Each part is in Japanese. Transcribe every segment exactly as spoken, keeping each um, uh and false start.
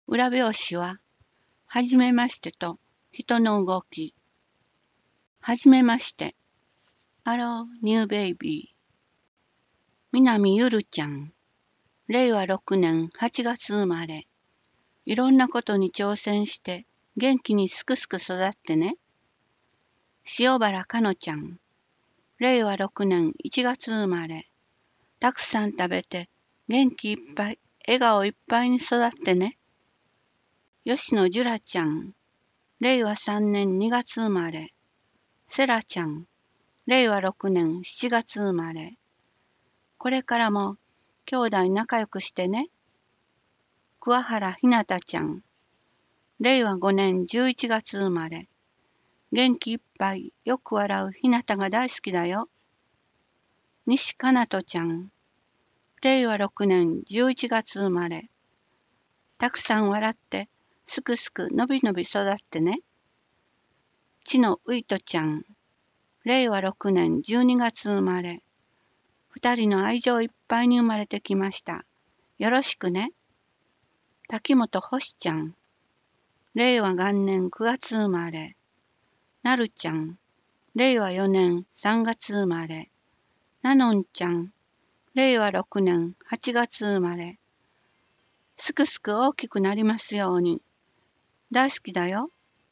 裏表紙は、はじめましてと人の動き。はじめまして。ハロー、ニューベイビー。南ゆるちゃん。れいわろくねんはちがつ生まれ。いろんなことに挑戦して、元気にすくすく育ってね。塩原かのちゃん。れいわろくねんいちがつ生まれ。たくさん食べて、元気いっぱい、笑顔いっぱいに育ってね。吉野じゅらちゃん。れいわさんねんにがつ生まれ。セラちゃん。れいわろくねんしちがつ生まれ。これからも兄弟仲良くしてね。桑原ひなたちゃん。れいわごねんじゅういちがつ生まれ。元気いっぱいよく笑うひなたが大好きだよ。西かなとちゃん。れいわろくねんじゅういちがつ生まれ。たくさん笑ってすくすくのびのび育ってね。ちのういとちゃん。れいわろくねんじゅうにがつ生まれ。二人の愛情いっぱいに生まれてきました。よろしくね。滝本星ちゃん。れいわがんねんくがつ生まれ。なるちゃん。れいわよねんさんがつ生まれ。なのんちゃん。れいわろくねんはちがつ生まれ。すくすく大きくなりますように。大好きだよ。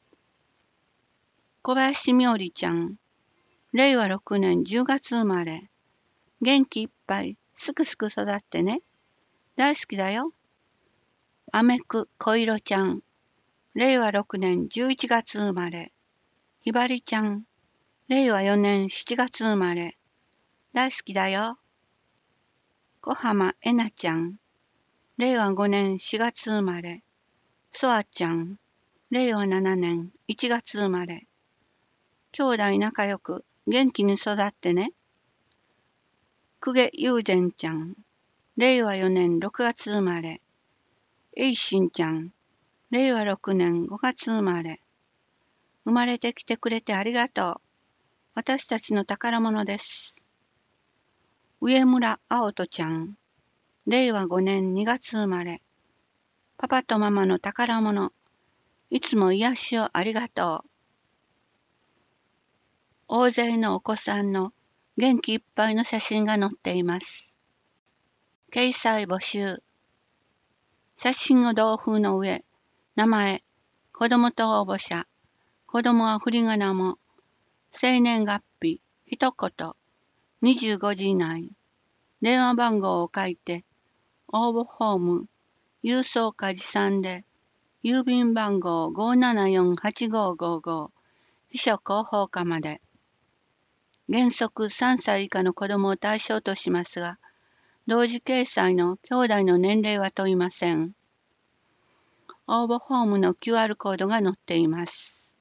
小林みおりちゃん。れいわろくねんじゅうがつ生まれ。元気いっぱい、すくすく育ってね。大好きだよ。あめくこいろちゃん。れいわろくねんじゅういちがつ生まれ。ひばりちゃん。れいわよねんしちがつ生まれ。大好きだよ。小浜えなちゃん。れいわごねんしがつ生まれ。そあちゃん。れいわななねんいちがつ生まれ。兄弟仲良く元気に育ってね。久下雄然ちゃん。れいわよねんろくがつ生まれ。えいしんちゃん。れいわろくねんごがつ生まれ。生まれてきてくれてありがとう。私たちの宝物です。上村あおとちゃん。れいわごねんにがつ生まれ。パパとママの宝物。いつも癒しをありがとう。大勢のお子さんの元気いっぱいの写真が載っています。掲載募集。写真を同封の上、名前、子供と応募者、子供は振り仮名も、生年月日、一言、にじゅうごじ以内、電話番号を書いて、応募フォーム、郵送か持参で、郵便番号 ごーななよんはちごーごーごー、秘書広報課まで。原則さんさい以下の子供を対象としますが、同時掲載の兄弟の年齢は問いません。応募フォームの キューアール コードが載っています。